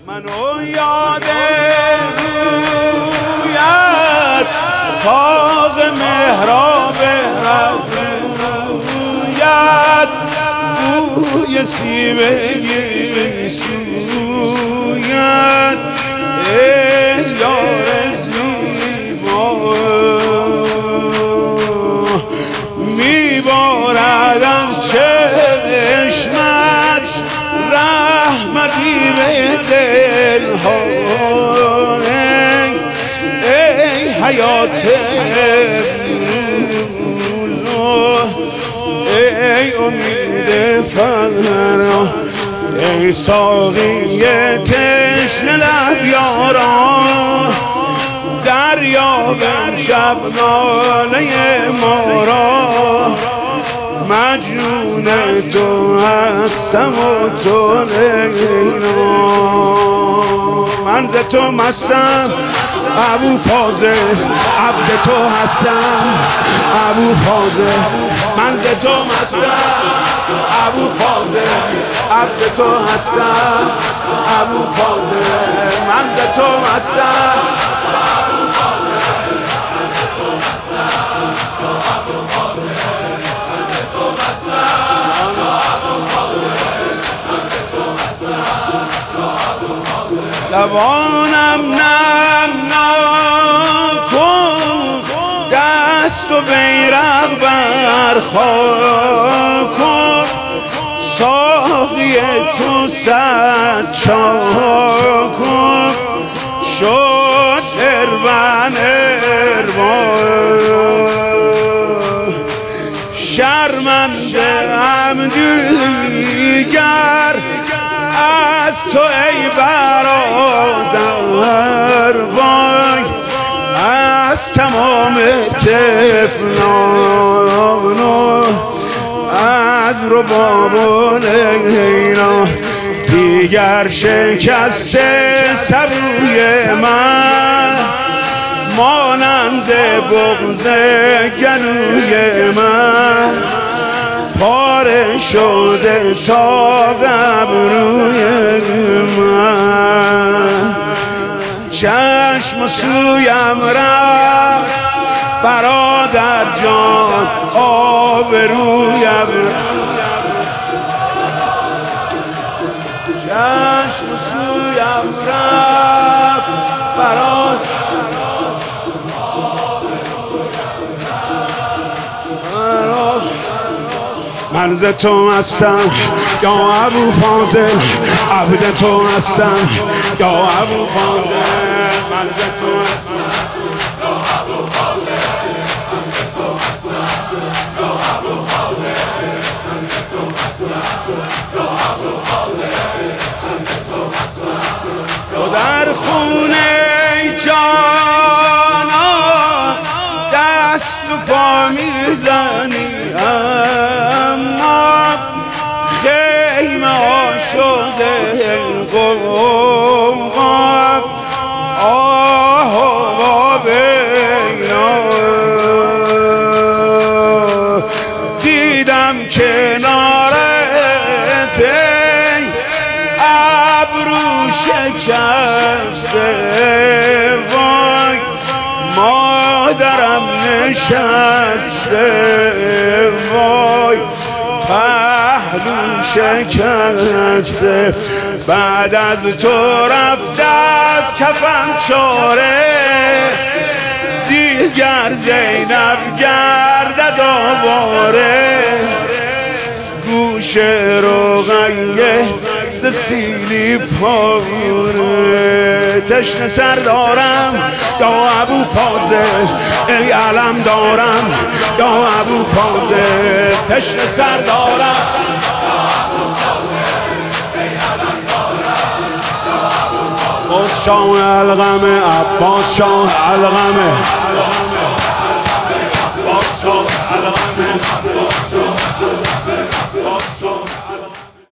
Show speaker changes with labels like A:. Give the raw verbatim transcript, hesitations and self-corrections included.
A: منو یاد رویت تاق محراب رویت بوی سیبه سویت ای یار زیبا میبارد از چشمت رحمتی به دلها ای حیات ای امید فرا ای ساقی تشنه لب یاران دریاب شب ناله ما را مجنون تو هستم و تو لیلا من ز تو مستم ابو فاضل عبد تو هستم ابو فاضل من ز تو مستم ابو فاضل عبد تو هستم ابو فاضل من ز تو مستم لبانم نم نکن دست و بیرق برخواه کن ساقی تو صد چاه کن شد اربن اربان شرمنده هم دیگر از تو ای برادر وای از تمام طفلان و از رباب و لیلا دیگر شکست سبوی من مانند بغض گلوی من پاره شده تا ابروی من چشم سویم رفت برادر جان آبرویم چشم سویم رفت برادر من ز تو هستم یا ابو فاضل عبد تو هستم یا ابو فاضل من ز تو هستم یا ابو فاضل من ز تو هستم یا ابو فاضل من ز تو هستم یا ابو فاضل من ز تو هستم تو در خونه جانان دست و پا میزنی اما خیمه ها شده قوقا آه و بینا دیدم کنارت ابرو شکسته وای مادرم نشسته وای پهلو شکسته بعد از تو رفته از کفن چاره دیگر زینب گردد آواره گوش رقیه ز سیلی پاره تشنه سر دارم یا ابو فاضل ای علم دارم یا ابو فاضل تشنه سر دارم خود شاه الغمه عباس شاه الغمه